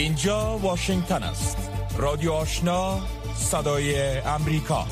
اینجا واشنگتن است. رادیو آشنا، صدای امریکا.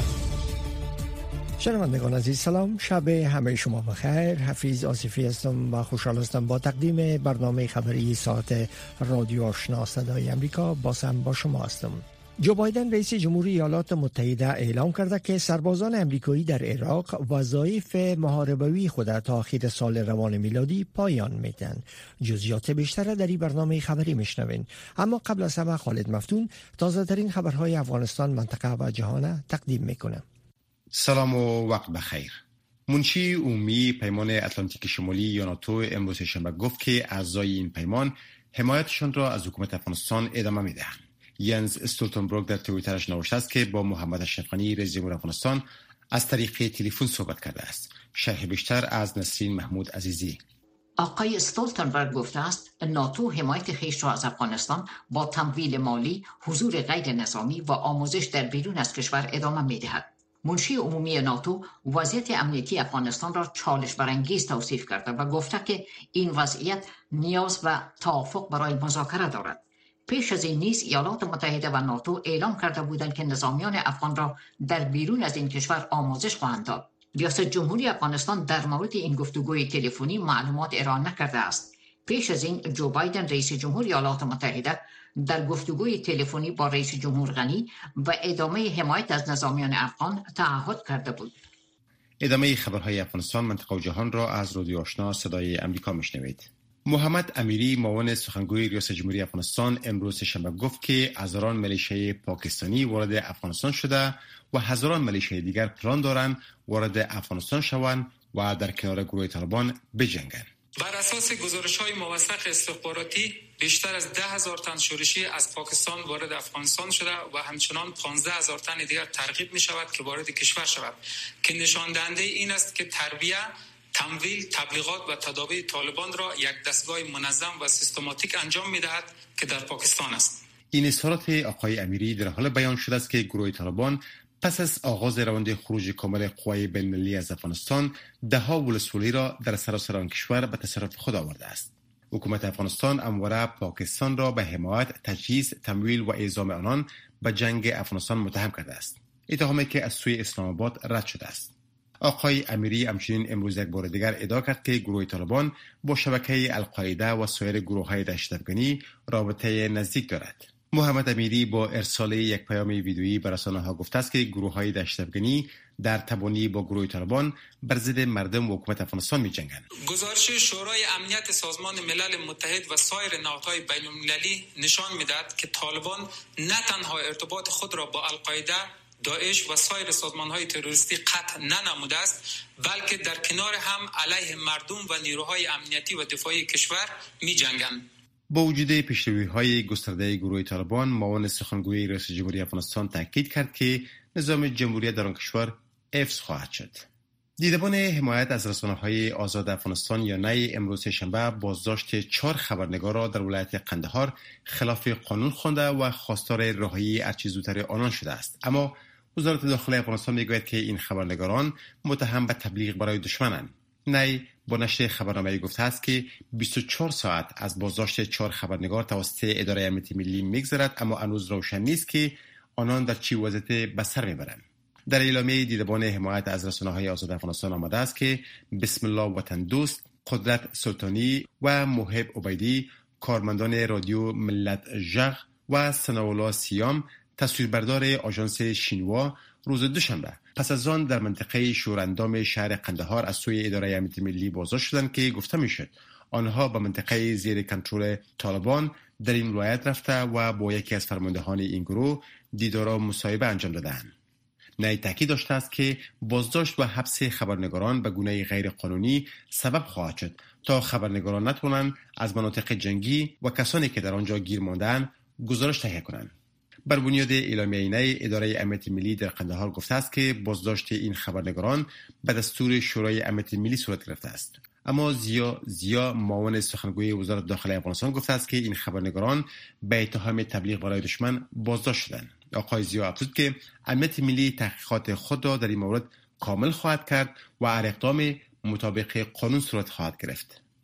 شنوندگان عزیز سلام، شب همه شما بخیر. حفیظ آصفی هستم و خوشحال هستم با تقدیم برنامه خبری ساعت رادیو آشنا صدای امریکا با شما هستم. جو بایدن رئیس جمهوری ایالات متحده اعلام کرده که سربازان امریکایی در عراق وظایف محاربوی خود تا آخر سال روان میلادی پایان میدن. جزئیات بیشتر در این برنامه خبری میشنوین. اما قبل از همه خالد مفتون تازه ترین خبرهای افغانستان، منطقه و جهان تقدیم میکنه. سلام و وقت بخیر. منشی عمومی پیمان اتلانتیک شمالی یا ناتو امروز شنبه گفت که اعضای این پیمان حمایتشان را از حکومت افغانستان ادامه میدهند. ینز استولتنبرگ در توییترش نوشته است که با محمد اشرف غنی رئیس جمهور افغانستان از طریق تلفن صحبت کرده است. شرح بیشتر از نسرین محمود عزیزی. آقای استولتنبرگ گفته است ناتو حمایت خویش را از افغانستان با تمویل مالی، حضور غیر نظامی و آموزش در بیرون از کشور ادامه می‌دهد. منشی عمومی ناتو وضعیت امنیتی افغانستان را چالش برانگیز توصیف کرده و گفته که این وضعیت نیاز به توافق برای مذاکره دارد. پیش از این نیز ایالات متحده و ناتو اعلام کرده بودند که نظامیان افغان را در بیرون از این کشور آموزش خواهند داد. ریاست جمهوری افغانستان در مورد این گفتگوی تلفنی معلومات ارائه نکرده است. پیش از این جو بایدن رئیس جمهوری ایالات متحده در گفتگوی تلفنی با رئیس جمهور غنی و ادامه حمایت از نظامیان افغان تعهد کرده بود. ادامه خبرهای افغانستان، منطقه و جهان را از رادیو آشنا صدای امریکا میشنوید. محمد امیری معاون سخنگوی ریاست جمهوری افغانستان امروز شنبه گفت که هزاران میلیشیای پاکستانی وارد افغانستان شده و هزاران میلیشیای دیگر پلان دارند وارد افغانستان شوند و در کنار گروه طالبان بجنگند. بر اساس گزارش‌های موثق استخباراتی بیشتر از 10,000 تن شورشی از پاکستان وارد افغانستان شده و همچنان 15,000 تن دیگر ترغیب می‌شود که وارد کشور شود که نشان دهنده این است که تربیت، تمویل، تبلیغات و تداوی طالبان را یک دستگاه منظم و سیستماتیک انجام می‌دهد که در پاکستان است. این اظهارات آقای امیری در حال بیان شده است که گروه طالبان پس از آغاز روند خروج کامل قوای بین‌المللی از افغانستان ده‌ها ولسوالی را در سراسر آن کشور به تصرف خود آورده است. حکومت افغانستان همواره پاکستان را به حمایت، تجهیز، تمویل و اعزام آنان به جنگ افغانستان متهم کرده است. اتهامی که از سوی اسلام آباد رد شده است. آقای امیری همچنین امروز یک بار دیگر ادعا کرد که گروه طالبان با شبکه القاعده و سایر گروه‌های دهشت‌افغانی رابطه نزدیک دارد. محمد امیری با ارسال یک پیام ویدیویی به رسانه‌ها گفته است که گروه‌های دهشت‌افغانی در تبانی با گروه طالبان بر ضد مردم و حکومت افغانستان می‌جنگند. گزارش شورای امنیت سازمان ملل متحد و سایر نهادهای بین‌المللی نشان می‌دهد که طالبان نه تنها ارتباط خود را با القاعده، داعش و سایر سازمان‌های تروریستی قطع ننموده است، بلکه در کنار هم علیه مردم و نیروهای امنیتی و دفاعی کشور می‌جنگند. با وجود پیشروی‌های گسترده گروه طالبان، معاون سخنگوی رئیس جمهوری افغانستان تاکید کرد که نظام جمهوریت در آن کشور حفظ خواهد شد. دیدبان حمایت از رسانه‌های آزاد افغانستان یا نی امروز شنبه بازداشت 4 خبرنگار را در ولایت قندهار خلاف قانون خوانده و خواستار رهایی هرچه زودتر آنان شده است. اما وزارت داخلی افغانستان میگوید که این خبرنگاران متهم به تبلیغ برای دشمنند. نی با نشر خبرنامه گفته است که 24 ساعت از بازداشت 4 خبرنگار توسط اداره امنیت ملی میگذرد، اما هنوز روشن نیست که آنان در چه وضعیتی به سر میبرند. در اعلامیه دیدبان حمایت از رسانه‌های آزاد افغانستان آمده است که بسم الله وطن دوست، قدرت سلطانی و محب عبیدی، کارمندان رادیو ملت ژغ و ثناءالله سیام، تصویربردار آژانس شینوا، روز دوشنبه پس از آن در منطقه شوراندام شهر قندهار از سوی اداره امنیت ملی بازداشت شدند که گفته میشد آنها به منطقه زیر کنترل طالبان در این ولایت رفته و با یکی از فرماندهان این گروه دیدار و مصاحبه انجام دادند. نی تاکید داشته است که بازداشت و حبس خبرنگاران به گونه غیر قانونی سبب خواهد شد تا خبرنگاران نتوانند از مناطق جنگی و کسانی که در آنجا گیر مانده‌اند گزارش تهیه کنند. بر بنیاد اعلامیه نی، اداره امنیت ملی در قندهار گفته است که بازداشت این خبرنگاران به دستور شورای امنیت ملی صورت گرفته است. اما زیا معاون سخنگوی وزارت داخلی افغانستان گفته است که این خبرنگاران به اتهام تبلیغ برای دشمن بازداشت شدند. آقای زیا افزود که امنیت ملی تحقیقات خود را در این مورد کامل خواهد کرد و هر اقدام مطابق قانون صورت خواهد گرفت.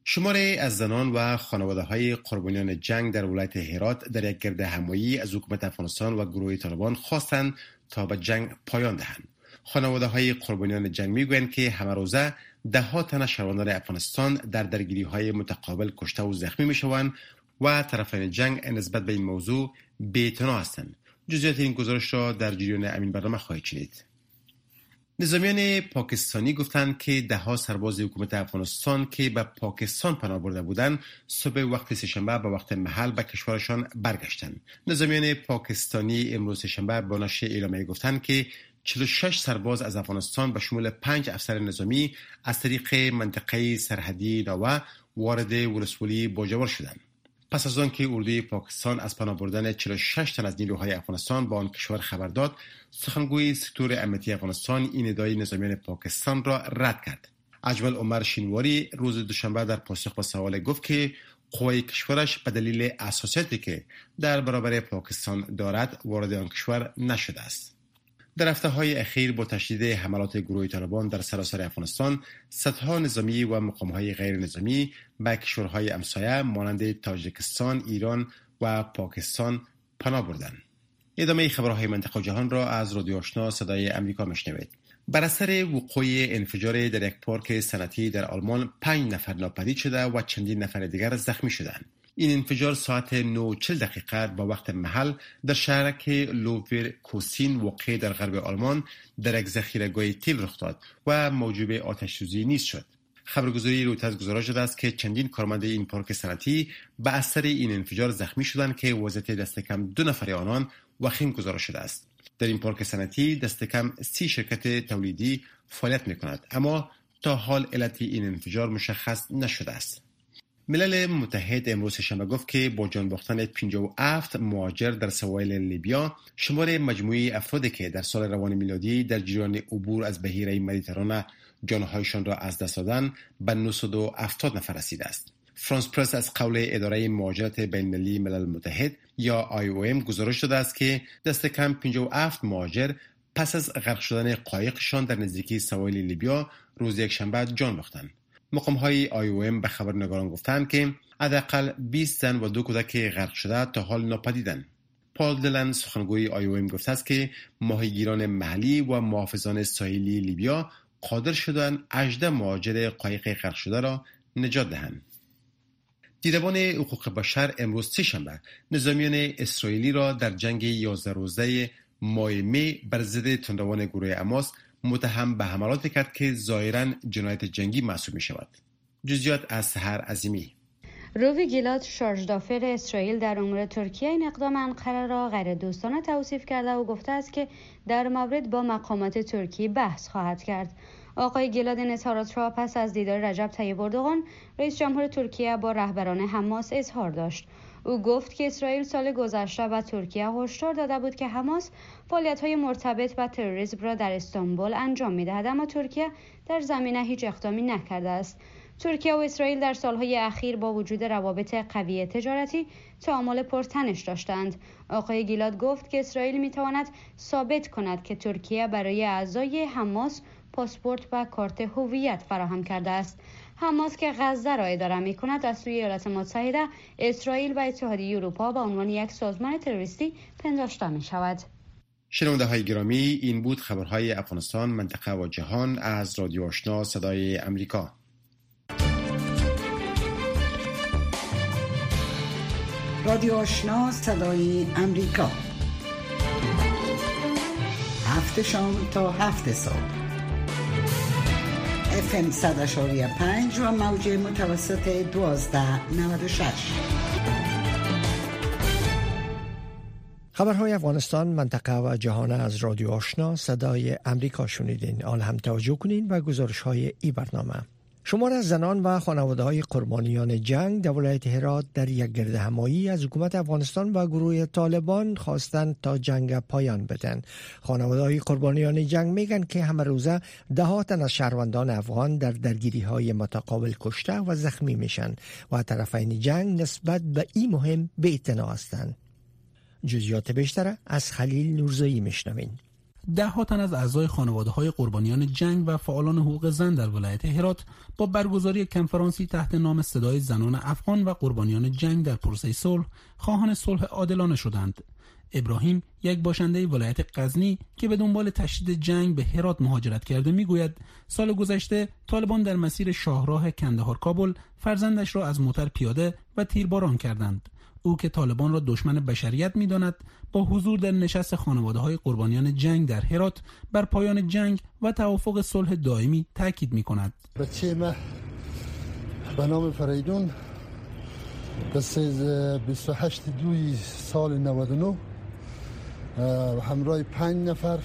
شماری از زنان و خانواده‌های قربانیان جنگ در ولایت هرات در یک گرد همایی از حکومت افغانستان و گروه طالبان خواستند تا به جنگ پایان دهند. خانواده‌های قربانیان جنگ میگویند که همه روزه ده‌ها تن شهروندان افغانستان در درگیری‌های متقابل کشته و زخمی میشوند و طرفین جنگ نسبت به این موضوع بی‌اعتنا هستند. جزئیات این گزارش را در جریان امین برنامه خواهید شنید. نظامیان پاکستانی گفتند که ده‌ها سرباز حکومت افغانستان که به پاکستان پناه برده بودند صبح وقت سه‌شنبه به وقت محل به کشورشان برگشتند. نظامیان پاکستانی امروز سه‌شنبه به نشر اعلامیه گفتند که 46 سرباز از افغانستان به شمول 5 افسر نظامی از طریق منطقه سرحدی ناوه وارد ولسوالی باجوار شدند. پس از آن که اردوی پاکستان از پناه بردن 46 تن از نیروهای افغانستان به آن کشور خبر داد، سخنگوی سکتور امنیتی افغانستان این ادعای نظامیان پاکستان را رد کرد. اجمل عمر شینواری روز دوشنبه در پاسخ به سوال گفت که قوای کشورش به دلیل اساسیاتی که در برابر پاکستان دارد وارد آن کشور نشده است. در هفته‌های اخیر با تشدید حملات گروه طالبان در سراسر افغانستان، صدها نظامی و مقام‌های غیر نظامی به کشورهای همسایه مانند تاجیکستان، ایران و پاکستان پناه بردند. ادامه خبرهای منطقه و جهان را از رادیو آشنا صدای امریکا میشنوید. بر اثر وقوع انفجار در یک پارک صنعتی در آلمان 5 نفر ناپدید شده و چندین نفر دیگر زخمی شدند. این انفجار ساعت 9:40 با وقت محل در شهرک لوورکوسین واقع در غرب آلمان در یک ذخیره‌گاه تیل رخ داد و موجب آتش‌سوزی نیز شد. خبرگزاری رویترز گزارش داده است که چندین کارمند این پارک صنعتی به اثر این انفجار زخمی شدند که وضعیت دست کم 2 نفر آنان وخیم گزارش شده است. در این پارک صنعتی دست کم 30 شرکت تولیدی فعالیت می‌کند، اما تا حال علت این انفجار مشخص نشده است. ملل متحد امروز شنبه گفت که با جان باختن 57 مهاجر در سواحل لیبیا، شمار مجموعی افرادی که در سال روان میلادی در جریان عبور از بحیره مدیترانه جانهایشان را از دست دادند به 970 نفر رسیده است. فرانس پرس از قول اداره مهاجرت بین‌المللی ملل متحد یا IOM گزارش داده است که دست کم 57 مهاجر پس از غرق شدن قایقشان در نزدیکی سواحل لیبیا روز یکشنبه جان باختند. مقام‌های IOM به خبرنگاران گفتند که حداقل 20 زن و 2 کودک غرق شده تا حال ناپدیدند. پال دلن سخنگوی IOM گفته است که ماهیگیران محلی و محافظان ساحلی لیبیا قادر شدند 18 مهاجر قایق غرق شده را نجات دهند. دیدبان حقوق بشر امروز سه‌شنبه نظامیان اسرائیلی را در جنگ 11 روزه ماه می بر ضد تندروان گروه حماس متهم به حملاتی کرد که ظاهراً جنایت جنگی محسوب می شود. جزئیات از سحر عظیمی. روی گیلاد شارژدافر اسرائیل در امور ترکیه این اقدام انقره را غیر دوستانه توصیف کرده و گفته است که در مورد با مقامات ترکی بحث خواهد کرد. آقای گیلاد این اظهارات را پس از دیدار رجب طیب اردوغان رئیس جمهور ترکیه با رهبران حماس اظهار داشت. او گفت که اسرائیل سال گذشته به ترکیه هشدار داده بود که حماس فعالیت‌های مرتبط با تروریسم را در استانبول انجام می‌دهد، اما ترکیه در زمینه هیچ اقدامی نکرده است. ترکیه و اسرائیل در سالهای اخیر با وجود روابط قوی تجارتی تعامل پرتنش داشتند. آقای گیلاد گفت که اسرائیل می‌تواند ثابت کند که ترکیه برای اعضای حماس پاسپورت و کارت هویت فراهم کرده است. حماس که غزه را اداره می‌کند از سوی ایالات متحده، اسرائیل و اتحادیه اروپا به عنوان یک سازمان تروریستی پنداشته می‌شود. شنونده‌های گرامی، این بود خبرهای افغانستان، منطقه و جهان از رادیو آشنا صدای امریکا. رادیو آشنا صدای امریکا، 7 شام تا 7 صبح، FM 100.5 و موج متوسط 1296. خبرهای افغانستان، منطقه و جهان از رادیو آشنا صدای امریکا شنیدین. آن هم توجه کنین و گزارش‌های این برنامه. شمار از زنان و خانواده‌های قربانیان جنگ در ولایت هرات در یک گرد همایی از حکومت افغانستان و گروه طالبان خواستند تا جنگ پایان بدن. خانواده‌های قربانیان جنگ میگن که همه روزه ده تن از شهروندان افغان در درگیری‌های متقابل کشته و زخمی میشن و طرفین جنگ نسبت به این مهم بی‌اعتنا هستند. جزئیات بیشتر از خلیل نورزایی میشنوین. ده‌ها تن از اعضای خانواده‌های قربانیان جنگ و فعالان حقوق زن در ولایت هرات با برگزاری کنفرانسی تحت نام صدای زنان افغان و قربانیان جنگ در پروسه صلح خواهان صلح عادلانه شدند. ابراهیم، یک باشنده ولایت غزنی که به دنبال تشدید جنگ به هرات مهاجرت کرده، میگوید سال گذشته طالبان در مسیر شاهراه کندهار کابل فرزندش را از موتر پیاده و تیرباران کردند. او که طالبان را دشمن بشریت می‌داند، با حضور در نشست خانواده‌های قربانیان جنگ در هرات بر پایان جنگ و توافق صلح دائمی تاکید می‌کند. بچه من به نام فریدون 28 سال 99 همراه 5 نفر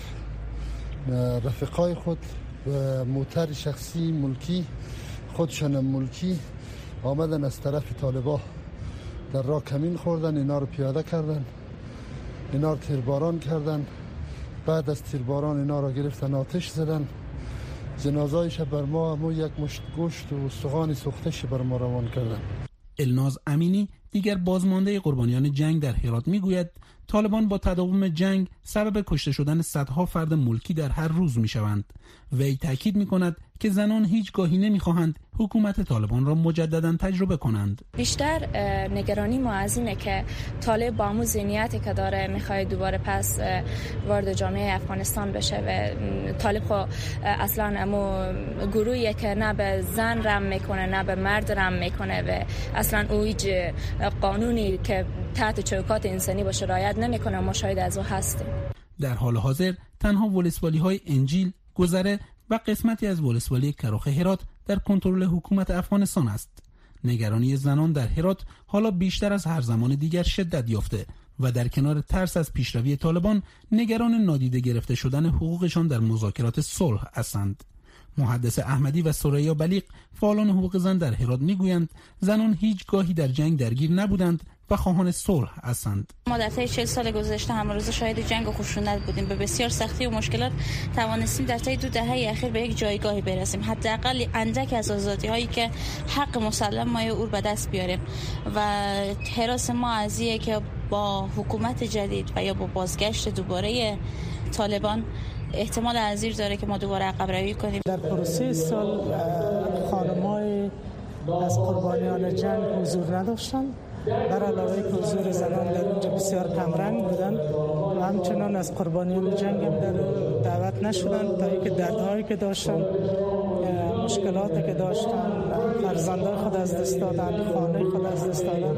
رفقای خود به موتر شخصی ملکی خودشان ملکی آمدن از طرف طالبان در راه کمین خوردن، اینا رو پیاده کردن، اینا رو تیرباران کردن. بعد از تیرباران اینا رو گرفتن آتش زدن. جنازه‌اش بر ما یک مشت گوشت و استخوان سوخته‌اش بر ما روان کردن. الناز امینی، دیگر بازمانده قربانیان جنگ در هرات، میگوید طالبان با تداوم جنگ سبب کشته شدن صدها فرد ملکی در هر روز میشوند. وی تاکید میکند که زنان هیچگاهی نمیخواهند حکومت طالبان را مجددا تجربه کنند. بیشتر نگرانی ما از اینه که طالب با همون ذهنیتی که داره میخواد دوباره پس وارد جامعه افغانستان بشه و طالب خو اصلا همون گروهیه که نه به زن رحم میکنه نه به مرد رحم میکنه و اصلا او هیچ قانونی که تحت چوکات انسانی باشه رعایت نمیکنه. ما شاهد از او هستیم. در حال حاضر تنها ولسوالی‌های انجیل، گذره و قسمتی از ولسوالی کراخ هرات در کنترل حکومت افغانستان است. نگرانی زنان در هرات حالا بیشتر از هر زمان دیگر شدت یافته و در کنار ترس از پیشروی طالبان، نگران نادیده گرفته شدن حقوقشان در مذاکرات صلح هستند. محدث احمدی و ثریا بلیغ، فعالان حقوق زن در هرات، میگویند زنان هیچگاهی در جنگ درگیر نبودند و خواهان صلح هستند. ما در طی 40 سال گذشته همه روز شاهد جنگ و خشونت بودیم. به بسیار سختی و مشکلات توانستیم در طی 2 دهه اخیر به یک جایگاهی برسیم، حداقل اندک از آزادی‌هایی که حق مسلم ما او به دست بیاریم. و حراس ما از اینه که با حکومت جدید و یا با بازگشت دوباره طالبان احتمال عزیز داره که ما دوباره عقب روی کنیم. در پروسه سال خانم‌های از قربانیان جنگ حضور نداشتند، بر علاوه که حضور زنان در اونجا بسیار کمرنگ بودند و همچنان از قربانیان جنگ هم در دعوت نشدند تا اینکه دردهایی که داشتن، مشکلاتی که داشتن، فرزندان خود از دست دادن، خانه خود از دست دادن،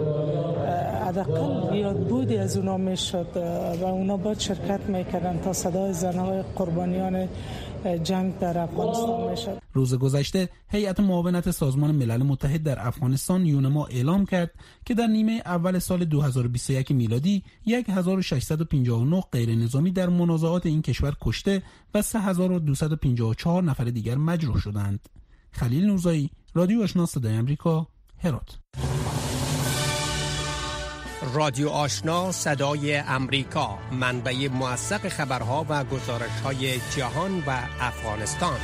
حداقل یادبودی از اونا میشد و اونا باید شرکت میکردن تا صدای زنهای قربانیان جنگ در افغانستان میشد. روز گذشته هیئت معاونت سازمان ملل متحد در افغانستان یونما اعلام کرد که در نیمه اول سال 2021 میلادی 1659 غیر نظامی در منازعات این کشور کشته و 3254 نفر دیگر مجروح شدند. خلیل نورزایی، رادیو آشنا صدای آمریکا، هرات. رادیو آشنا صدای امریکا، منبع موثق خبرها و گزارش‌های جهان و افغانستان.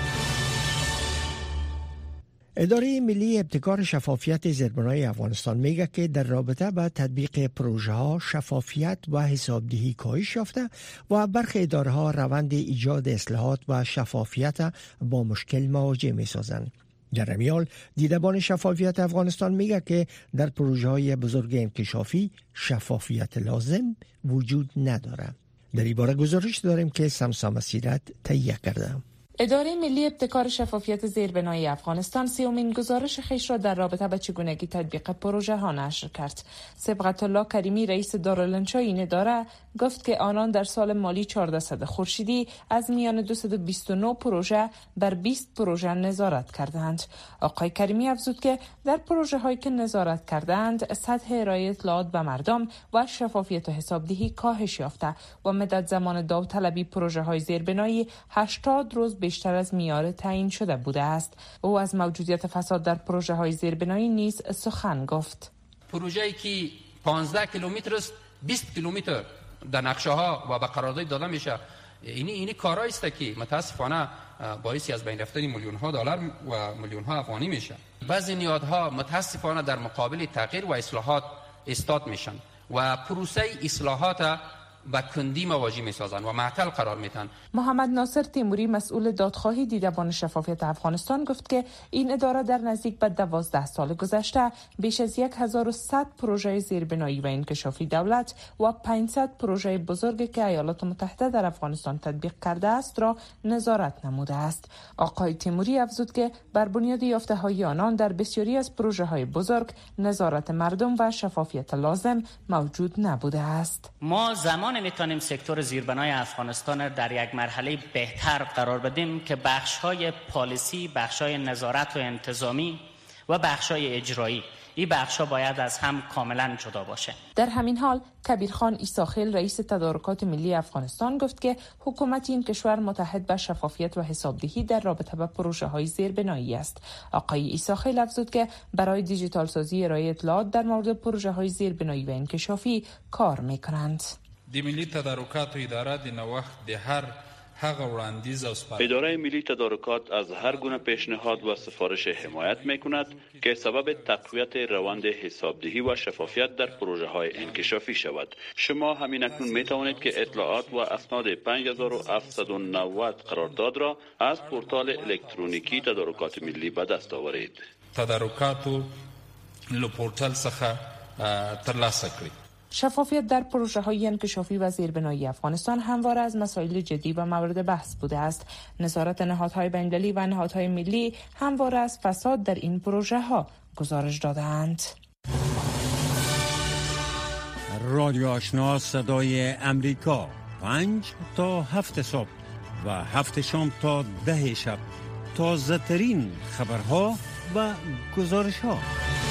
اداره ملی ابتکار شفافیت زیربنای افغانستان میگه که در رابطه با تطبیق پروژه ها شفافیت و حسابدهی کاهش یافته و برخی اداره ها روند ایجاد اصلاحات و شفافیت با مشکل مواجه می سازند. در امیال دیدبان شفافیت افغانستان میگه که در پروژه های بزرگ انکشافی شفافیت لازم وجود نداره. در این باره گزارش داریم که سمسام سیرت تهیه کرده. اداره ملی ابتکار شفافیت زیربنای افغانستان 30مین گزارش خویش را در رابطه با چگونگی تطبیق پروژه ها نشر کرد. صبغت الله کریمی، رئیس دارالانشا این اداره، گفت که آنان در سال مالی 1400 خورشیدی از میان 229 پروژه بر 20 پروژه نظارت کردند. آقای کریمی افزود که در پروژه هایی که نظارت کردند سطح ارائه اطلاعات به مردم و شفافیت و حسابدهی کاهش یافته و مدت زمان داوطلبی پروژه های زیربنایی 80 روز بیشتر از معیار تعیین شده بوده است. او از موجودیت فساد در پروژه های زیربنایی نیز سخن گفت. پروژه‌ای که 15 کیلومتر است 20 کیلومتر در نقشه ها و به قرارداد داده میشه. اینی کارایی است که متاسفانه باعث از بین رفتن میلیون ها دلار و میلیون ها افغانی میشه. بعضی نهادها متاسفانه در مقابل تغییر و اصلاحات استاد میشن و پروسه اصلاحات و کندی مواجه میسازن و معطل قرار میدن. محمد ناصر تیموری مسئول دادخواهی دیدبان شفافیت افغانستان گفت که این اداره در نزدیک به 12 سال گذشته بیش از 1100 پروژه زیربنایی و انکشافی دولت و 500 پروژه بزرگ که ایالات متحده در افغانستان تطبیق کرده است را نظارت نموده است. آقای تیموری افزود که بر بنیاد یافته‌های آنان در بسیاری از پروژه‌های بزرگ نظارت مردم و شفافیت لازم موجود نبوده است. ما زمان میتونیم سکتور زیربنای افغانستان در یک مرحله بهتر قرار بدیم که بخش‌های پالیسی، بخش‌های نظارت و انتظامی و بخش‌های اجرایی، این بخش‌ها باید از هم کاملا جدا باشه. در همین حال کبیرخان عیساخیل رئیس تدارکات ملی افغانستان گفت که حکومت این کشور متحد به شفافیت و حسابدهی در رابطه با پروژه‌های زیربنایی است. آقای عیساخیل افزود که برای دیجیتال سازی ارائه اطلاعات در مورد پروژه‌های زیربنایی و انکشافی کار می‌کنند. د ملي تدارکاتو اداره د نوښت د هر هغه وړاندیز او اداره ملی تدارکات از هر گونه پیشنهاد و سفارش حمایت میکند که سبب تقویت روند حسابدهی و شفافیت در پروژه های انکشافی شود. شما همین اکنون می توانید که اطلاعات و اسناد 5790 قرارداد را از پورتال الکترونیکی تدارکات ملی به دست آورید. تدارکاتو له پورتال څخه ترلاسه کړئ. شفافیت در پروژه‌های انکشافی و زیربنایی افغانستان همواره از مسائل جدی و مورد بحث بوده است. نظارت نهادهای بین‌المللی و نهادهای ملی همواره از فساد در این پروژه‌ها گزارش داده‌اند. رادیو آشنا صدای امریکا 5 تا 7 صبح و 7 شام تا 10 شب تازه ترین خبرها و گزارش‌ها.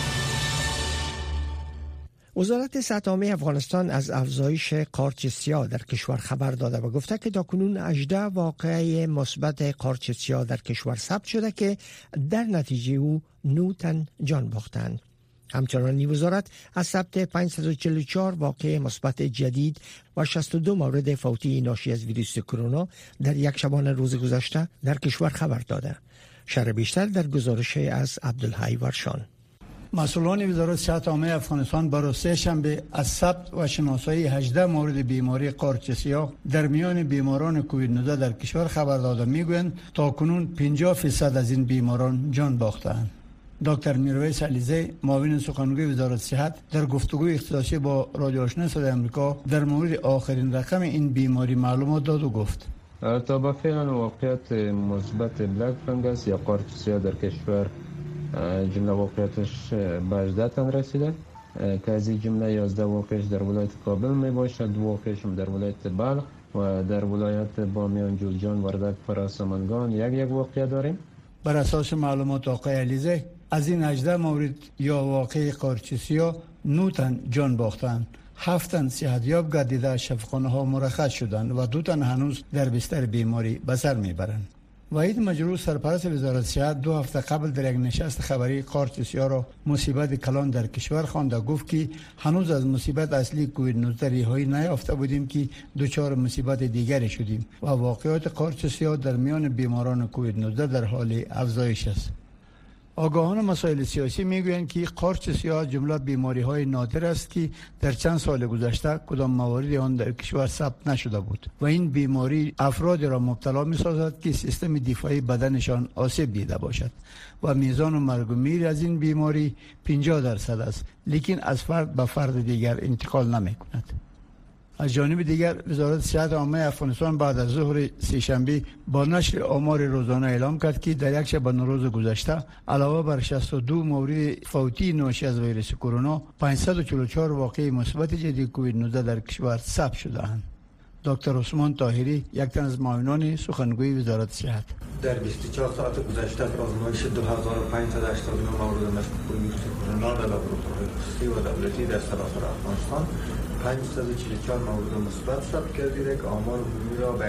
وزارت سطح عامه افغانستان از افزایش قارچ سیاه در کشور خبر داده و گفته که تاکنون 18 واقعه مثبت قارچ سیاه در کشور ثبت شده که در نتیجه او 9 تن جان باختند. همچنان این وزارت از ثبت 544 واقعه مثبت جدید و 62 مورد فوتی ناشی از ویروس کرونا در یک شبانه روز گذشته در کشور خبر داده. شرح بیشتر در گزارش از عبدالحی ورشان. مسئولان وزارت صحت عامه افغانستان برای سه شنبه از ثبت و شناسایی 18 مورد بیماری قارچ سیاه در میان بیماران کووید 19 در کشور خبر داده میگویند تاکنون 50% از این بیماران جان باختند. دکتر میرویس علیزی معاون سخنگوی وزارت صحت در گفتگوی اختصاصی با رادیو آشنا صدای آمریکا در مورد آخرین رقم این بیماری معلومات داد و گفت تا به فعلا واقعیت مثبت بلک فنگس یا قارچ سیاه در کشور جمله واقعیتش به 18 تن رسیده که از این جمله 11 واقعش در ولایت کابل می باشد، 2 واقعش در ولایت بلخ و در ولایت بامیان، جوزجان، وردک، فرا، سمنگان یک واقعه داریم. بر اساس معلومات آقای علیزی از این 18 مورد یا واقعه قارچ سیاه 9 تن جان باختند، 7 تن صحتیاب گردیده شفاخانه ها مرخص شدند و 2 تن هنوز در بستر بیماری به سر میبرند. وحید مجروح سرپرست وزارت صحت 2 هفته قبل در یک نشست خبری قارچ سیاه را مصیبت کلان در کشور خواند و گفت که هنوز از مصیبت اصلی کووید 19 رهایی نیافته بودیم که دچار مصیبت دیگری شدیم و واقعات قارچ سیاه در میان بیماران کووید 19 در حال افزایش است. آگاهان مسائل سیاسی میگویند که قارچ سیاه جمله بیماری‌های نادر است که در چند سال گذشته کدام موارد آن در کشور ثبت نشده بود و این بیماری افراد را مبتلا می‌سازد که سیستم دفاعی بدنشان آسیب دیده باشد و میزان مرگ و میر از این بیماری 50% است، لیکن از فرد به فرد دیگر انتقال نمی‌کند. از جانب دیگر وزارت صحت عامه افغانستان بعد از ظهر سه‌شنبه با نشر آمار روزانه اعلام کرد که در یک شبانه روز گذشته علاوه بر 62 مورد فوتی ناشی از ویروس کرونا 544 واقعه مثبت جدید کووید 19 در کشور ثبت شده‌اند. دکتر عثمان طاهری یک تن از معاونان سخنگوی وزارت صحت در 24 ساعت گذشته آزمایش 2589 مورد مشکوک ویروس کرونا در لابراتوارهای خصوصی و دولتی در سراسر افغانستان 544 مورد مثبت ثبت گردیده که آمار عمومی را به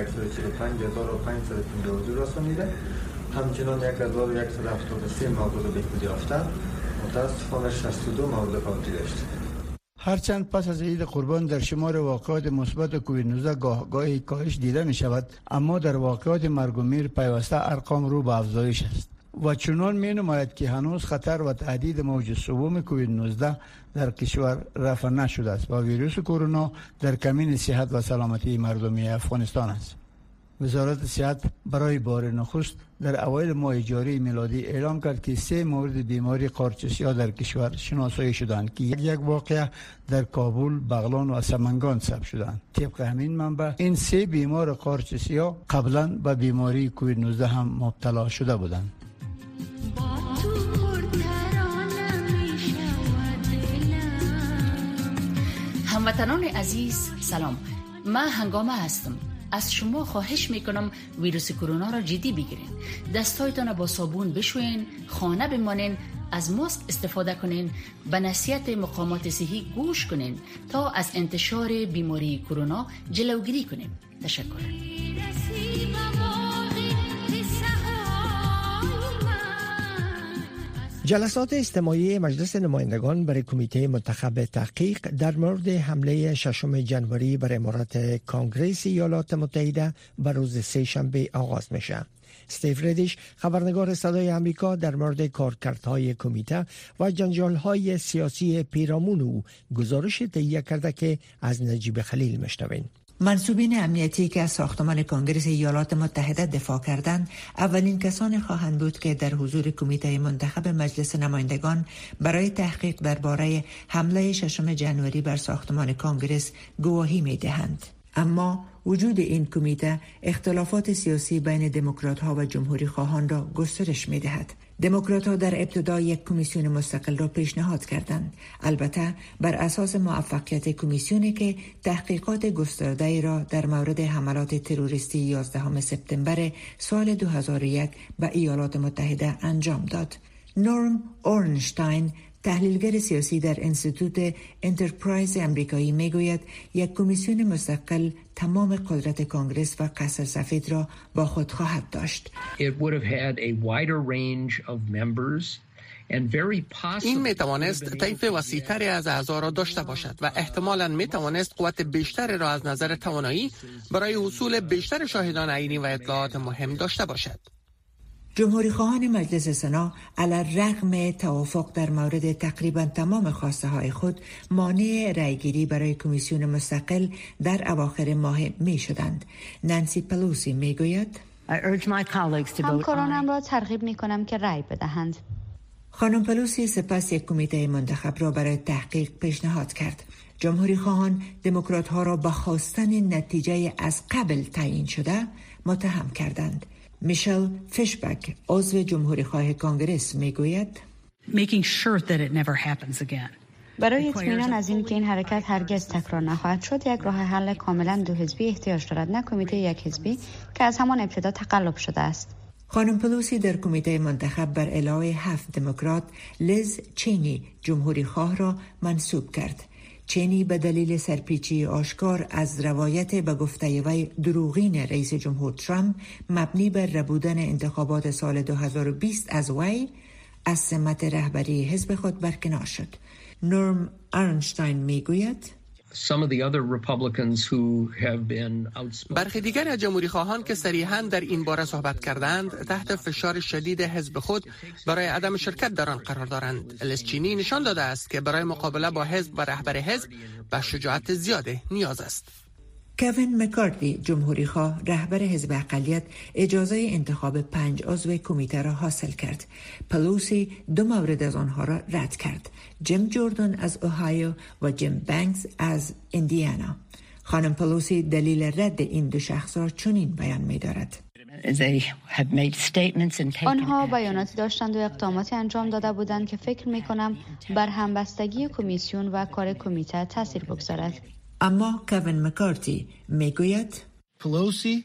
145552 رسانیده. همچنان 1173 مورد بهبود یافته، متاسفانه 62 مورد فوتی داشت. هرچند پس از عید قربان در شمار واقعات مثبت کووید 19 گاهی کاهش دیده می شود، اما در واقعات مرگ و میر پیوسته ارقام رو به افزایش است و چنان می نماید که هنوز خطر و تهدید موج سوم کووید 19 در کشور رفع نشده است و ویروس کرونا در کمین صحت و سلامتی مردمی افغانستان است. وزارت صحت برای بار نخست در اوایل ماه جاری میلادی اعلام کرد که 3 مورد بیماری قارچ سیاه در کشور شناسایی شدند که یک واقعه در کابل، بغلان و سمنگان ثبت شدند. طبق همین منبع این 3 بیمار قارچ سیاه قبلا به بیماری کووید 19 هم مبتلا شده بودند. هموطنان عزیز سلام، من هنگامه هستم. از شما خواهش میکنم ویروس کرونا را جدی بگیرین. دستایتان با صابون بشوین، خانه بمانین، از ماسک استفاده کنین، به نصیحت مقامات صحی گوش کنین تا از انتشار بیماری کرونا جلوگیری کنیم. تشکر. جلسات اجتماعی مجلس نمایندگان برای کمیته منتخب تحقیق در مورد حمله 6 جنوری بر امارت کانگریس ایالات متحده بر روز سه‌شنبه آغاز میشه. استیو ریدیش، خبرنگار صدای آمریکا، در مورد کارکردهای کمیته و جنجالهای سیاسی پیرامون او گزارش تهیه کرده که از نجیب خلیل میشنویم. منصوبین امنیتی که از ساختمان کنگره ایالات متحده دفاع کردند اولین کسانی خواهند بود که در حضور کمیته منتخب مجلس نمایندگان برای تحقیق درباره حمله 6 جنوری بر ساختمان کنگره گواهی می‌دهند. اما وجود این کمیته اختلافات سیاسی بین دموکرات‌ها و جمهوری خواهان را گسترش می‌دهد. دموکرات‌ها در ابتدا یک کمیسیون مستقل را پیشنهاد کردند، البته بر اساس موفقیت کمیسیونی که تحقیقات گسترده‌ای را در مورد حملات تروریستی 11 سپتامبر سال 2001 به ایالات متحده انجام داد. نورم اورنشتاین، تحلیلگر سیاسی در انستیتوت انترپرایز امریکایی، میگوید یک کمیسیون مستقل تمام قدرت کنگره و قصر سفید را با خود خواهد داشت. این میتوانست طیف وسیع‌تری از اعضا را داشته باشد و احتمالاً میتوانست قوت بیشتری را از نظر توانایی برای حصول بیشتر شاهدان عینی و اطلاعات مهم داشته باشد. جمهوری خواهان مجلس سنا علی رغم توافق در مورد تقریبا تمام خواسته های خود مانع رأیگیری برای کمیسیون مستقل در اواخر ماه می شدند. نانسی پلوسی می گوید همکارانم را ترغیب می کنم که رأی بدهند. خانم پلوسی سپس یک کمیته منتخب را برای تحقیق پیشنهاد کرد. جمهوری خواهان دموکرات ها را به خواستن نتیجه از قبل تعیین شده متهم کردند. میشل فیشبک، عضو جمهوری خواه کانگرس، میگوید برای اطمینان از این که این حرکت هرگز تکرار نخواهد شد، یک راه حل کاملا 2 حزبی احتیاج دارد، نه کمیته 1 حزبی که از همان ابتدا تقلب شده است. خانم پلوسی در کمیته منتخب بر علاوه 7 دموکرات لیز چینی جمهوری خواه را منصوب کرد. چینی به دلیل سرپیچی آشکار از روایت به گفته وی دروغین رئیس جمهور ترامپ مبنی بر ربودن انتخابات سال 2020 از وی از سمت رهبری حزب خود برکنار شد. نورم ارنشتاین میگوید برخی دیگر از جمهوری خواهان که صریحاً در این باره صحبت کردند تحت فشار شدید حزب خود برای عدم شرکت در آن قرار دارند. لیز چینی نشان داده است که برای مقابله با حزب و رهبر حزب به شجاعت زیاده نیاز است. کوین مکارتی جمهوری خواه رهبر حزب اقلیت اجازه انتخاب 5 عضو کمیته را حاصل کرد. پلوسی 2 مورد از آنها را رد کرد: جیم جوردن از اوهایو و جیم بانکس از ایندیانا. خانم پلوسی دلیل رد این 2 شخص را چنین بیان می‌دارد: آنها بیاناتی داشتند و اقداماتی انجام داده بودند که فکر می‌کنم بر همبستگی کمیسیون و کار کمیته تاثیر بگذارد. اما کوین مکارتی میگوید پلوسی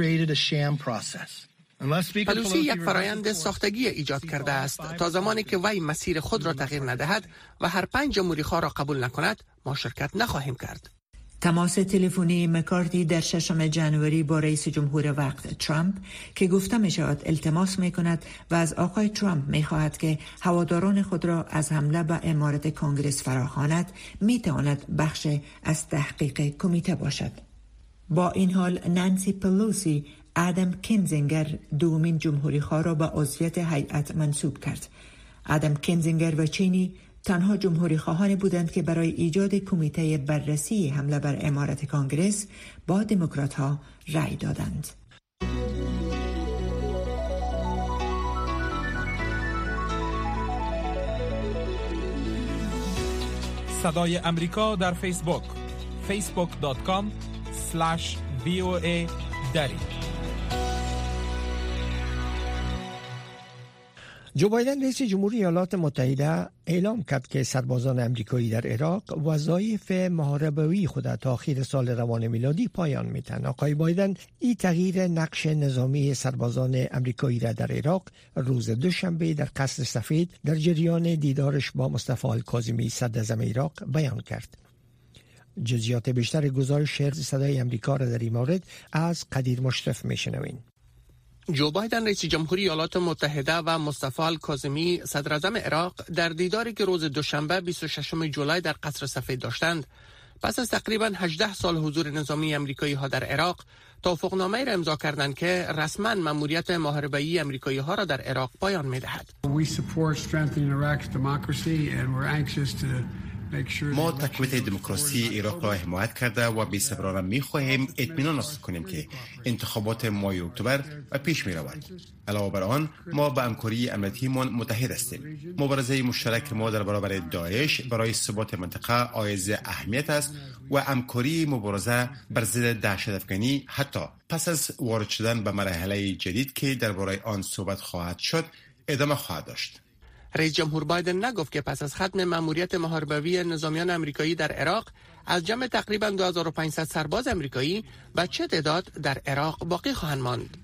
یک فرایند ساختگی ایجاد کرده است. تا زمانی که وی مسیر خود را تغییر ندهد و هر 5 جمهوری خواه را قبول نکند، ما شرکت نخواهیم کرد. تماس تلفنی مکارتی در 6 جنوری با رئیس جمهور وقت ترامپ که گفته می شود التماس می کند و از آقای ترامپ می خواهد که هواداران خود را از حمله به عمارت کنگره فراخواند، می تواند بخش از تحقیق کمیته باشد. با این حال نانسی پلوسی آدم کنزینگر دومین جمهوری خواه را به عضویت هیئت منصوب کرد. آدم کنزینگر و چینی تنها جمهوری خواهان بودند که برای ایجاد کمیته بررسی حمله بر امارت کانگرس با دموکرات ها رأی دادند. صدای امریکا در فیسبوک facebook.com/VOA دری. جو بایدن رئیس جمهوری ایالات متحده اعلام کرد که سربازان امریکایی در عراق وظایف محاربوی خود تا آخر سال روان میلادی پایان میتن. آقای بایدن این تغییر نقش نظامی سربازان امریکایی را در عراق روز دوشنبه در قصر سفید در جریان دیدارش با مصطفی الکاظمی صدر اعظم عراق بیان کرد. جزئیات بیشتر گزارش صدای امریکا را در این مورد از قدیر مشرف میشنوین. جو بایدن رئیس جمهوری ایالات متحده و مصطفی الکاظمی صدر اعظم عراق در دیداری که روز دوشنبه 26 جولای در قصر سفید داشتند، پس از تقریباً 18 سال حضور نظامی امریکایی ها در عراق، توافقنامه‌ای را امضا کردند که رسما مأموریت محاربه‌ای امریکایی ها را در عراق پایان می‌دهد. ما تقویت دموکراسی عراق را حمایت کرده و بی‌صبرانه می‌خواهیم اطمینان حاصل کنیم که انتخابات ماه اکتبر و پیش می‌رود. علاوه بر آن، ما به همکاری امنیتیمان متحد هستیم. مبارزه مشترک ما در برابر داعش برای ثبات منطقه حائز اهمیت است و همکاری مبارزه بر ضد دهشت‌افکنی حتی پس از وارد شدن به مرحله جدید که درباره آن صحبت خواهد شد ادامه خواهد داشت. رئیس جمهور بایدن نگفت که پس از ختم مأموریت محاربوی نظامیان امریکایی در عراق، از جمع تقریباً 2500 سرباز امریکایی به چه تعداد در عراق باقی خواهند ماند.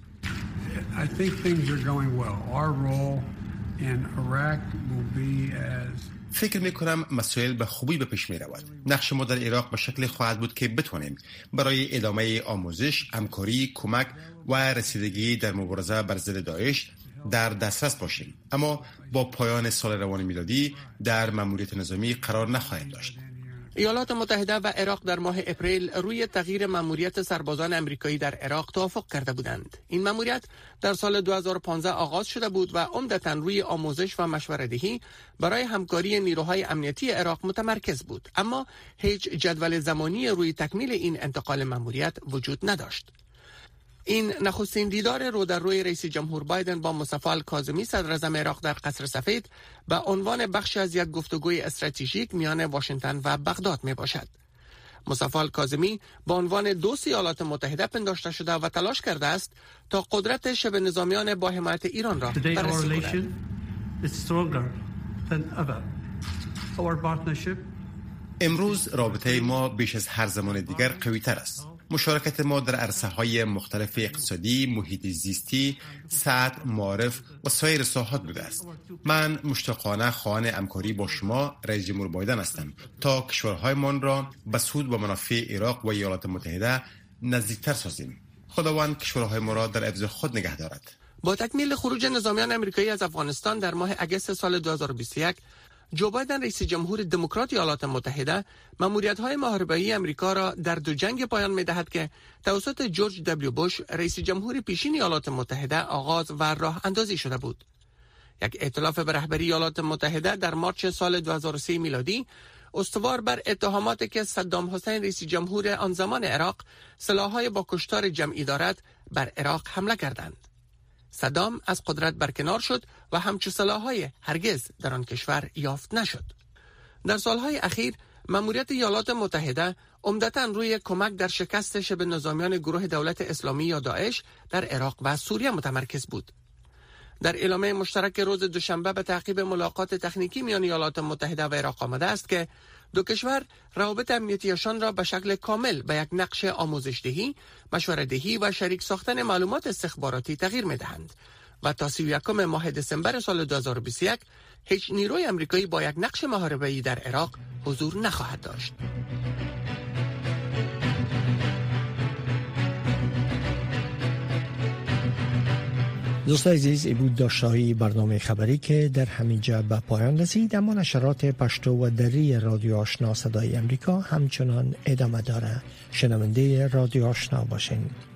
فکر میکنم مسائل به خوبی به پیش می رود. نقش ما در عراق به شکل خواهد بود که بتوانیم برای ادامه آموزش، همکاری، کمک و رسیدگی در مبارزه بر ضد داعش در دسترس باشیم، اما با پایان سال روان میلادی در مأموریت نظامی قرار نخواهیم داشت. ایالات متحده و عراق در ماه اپریل روی تغییر مأموریت سربازان امریکایی در عراق توافق کرده بودند. این مأموریت در سال 2015 آغاز شده بود و عمدتاً روی آموزش و مشوره‌دهی برای همکاری نیروهای امنیتی عراق متمرکز بود، اما هیچ جدول زمانی روی تکمیل این انتقال مأموریت وجود نداشت. این نخستین دیدار رو در روی رئیس جمهور بایدن با مصطفی الکاظمی صدر اعظم عراق در قصر سفید به عنوان بخشی از یک گفتگوی استراتژیک میان واشنگتن و بغداد می باشد. مصطفی الکاظمی به عنوان دوست ایالات متحده پنداشته شده و تلاش کرده است تا قدرت شبه نظامیان با حمایت ایران را بررسی کند. امروز رابطه ما بیش از هر زمان دیگر قوی تر است. مشارکت ما در عرصه‌های مختلف اقتصادی، محیط زیستی، صحت، معارف و سایر ساحات بوده است. من مشتاقانه خواهان همکاری با شما رئیس جمهور بایدن هستم تا کشورهایمان را به سود و منافع عراق و ایالات متحده نزدیکتر سازیم. خداوند کشورهای ما را در حفظ خود نگه دارد. با تکمیل خروج نظامیان امریکایی از افغانستان در ماه اگست سال 2021، جو بایدن رئیس جمهور دموکرات ایالات متحده مأموریت‌های محاربه‌ای امریکا را در دو جنگ پایان می‌دهد که توسط جورج دبلیو بوش رئیس جمهور پیشین ایالات متحده آغاز و راه اندازی شده بود. یک ائتلاف به رهبری ایالات متحده در مارچ سال 2003 میلادی استوار بر اتهاماتی که صدام حسین رئیس جمهور آن زمان عراق سلاح‌های با کشتار جمعی دارد بر عراق حمله کردند. صدام از قدرت برکنار شد و همچو سلاح‌های هرگز در آن کشور یافت نشد. در سالهای اخیر مأموریت ایالات متحده عمدتاً روی کمک در شکست شبه نظامیان گروه دولت اسلامی یا داعش در عراق و سوریه متمرکز بود. در اعلامیه مشترک روز دوشنبه به تعقیب ملاقات تکنیکی میان ایالات متحده و عراق آمده است که دو کشور روابط امنیتیشان را به شکل کامل به یک نقش آموزش‌دهی، مشوره‌دهی و شریک ساختن معلومات استخباراتی تغییر می‌دهند و تا 31 ماه دسامبر سال 2021 هیچ نیروی آمریکایی با یک نقش محاربه‌ای در عراق حضور نخواهد داشت. دوستان عزیز، این بود داشته‌های برنامه خبری که در همینجا به پایان رسید، اما نشرات پشتو و دری رادیو آشنا صدای امریکا همچنان ادامه داره. شنونده رادیو آشنا باشین.